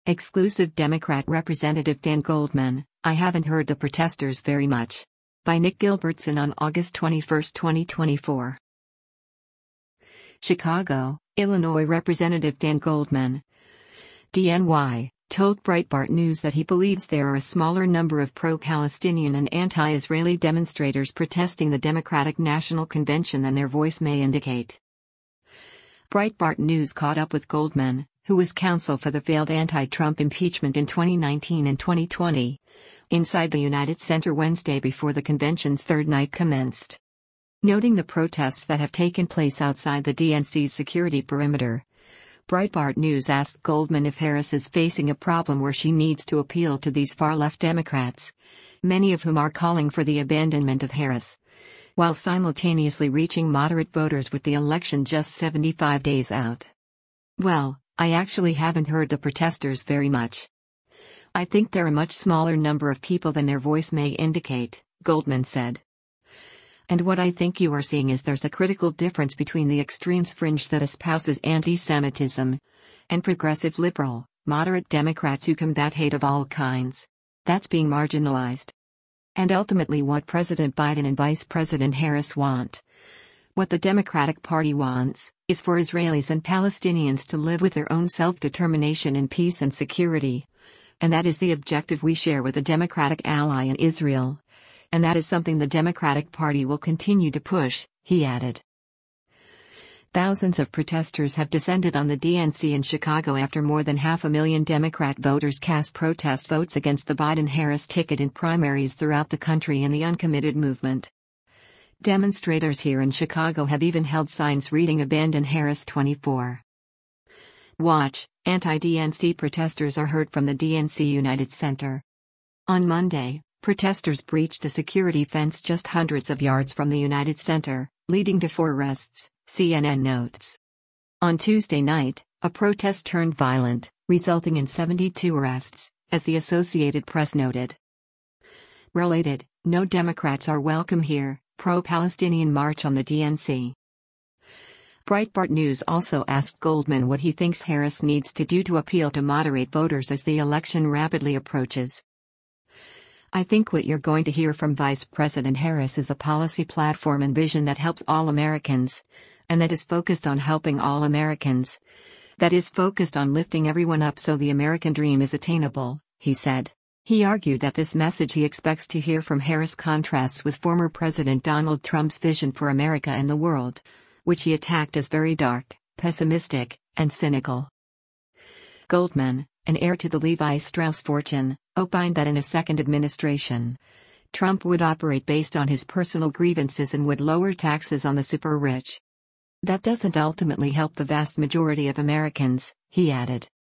Exclusive Democrat Representative Dan Goldman, I haven't heard the protesters very much. By Nick Gilbertson on August 21, 2024. Chicago, Illinois Representative Dan Goldman, DNY, told Breitbart News that he believes there are a smaller number of pro-Palestinian and anti-Israeli demonstrators protesting the Democratic National Convention than their voice may indicate. Breitbart News caught up with Goldman, who was counsel for the failed anti-Trump impeachment in 2019 and 2020, inside the United Center Wednesday before the convention's third night commenced. Noting the protests that have taken place outside the DNC's security perimeter, Breitbart News asked Goldman if Harris is facing a problem where she needs to appeal to these far-left Democrats, many of whom are calling for the abandonment of Harris, while simultaneously reaching moderate voters with the election just 75 days out. Well, I actually haven't heard the protesters very much. I think they're a much smaller number of people than their voice may indicate, Goldman said. And what I think you are seeing is there's a critical difference between the extremes fringe that espouses anti-Semitism and progressive liberal, moderate Democrats who combat hate of all kinds. That's being marginalized. And ultimately what President Biden and Vice President Harris want. What the Democratic Party wants is for Israelis and Palestinians to live with their own self-determination in peace and security. And that is the objective we share with a Democratic ally in Israel. And that is something the Democratic Party will continue to push, he added. Thousands of protesters have descended on the DNC in Chicago after more than 500,000 Democrat voters cast protest votes against the Biden-Harris ticket in primaries throughout the country in the uncommitted movement. Demonstrators here in Chicago have even held signs reading "Abandon Harris 24." Watch, anti-DNC protesters are heard from the DNC United Center. On Monday, protesters breached a security fence just hundreds of yards from the United Center, leading to 4 arrests, CNN notes. On Tuesday night, a protest turned violent, resulting in 72 arrests, as the Associated Press noted. Related, no Democrats are welcome here, pro-Palestinian march on the DNC. Breitbart News also asked Goldman what he thinks Harris needs to do to appeal to moderate voters as the election rapidly approaches. I think what you're going to hear from Vice President Harris is a policy platform and vision that helps all Americans, and that is focused on helping all Americans. That is focused on lifting everyone up so the American dream is attainable, he said. He argued that this message he expects to hear from Harris contrasts with former President Donald Trump's vision for America and the world, which he attacked as very dark, pessimistic, and cynical. Goldman, an heir to the Levi Strauss fortune, opined that in a second administration, Trump would operate based on his personal grievances and would lower taxes on the super-rich. That doesn't ultimately help the vast majority of Americans, he added.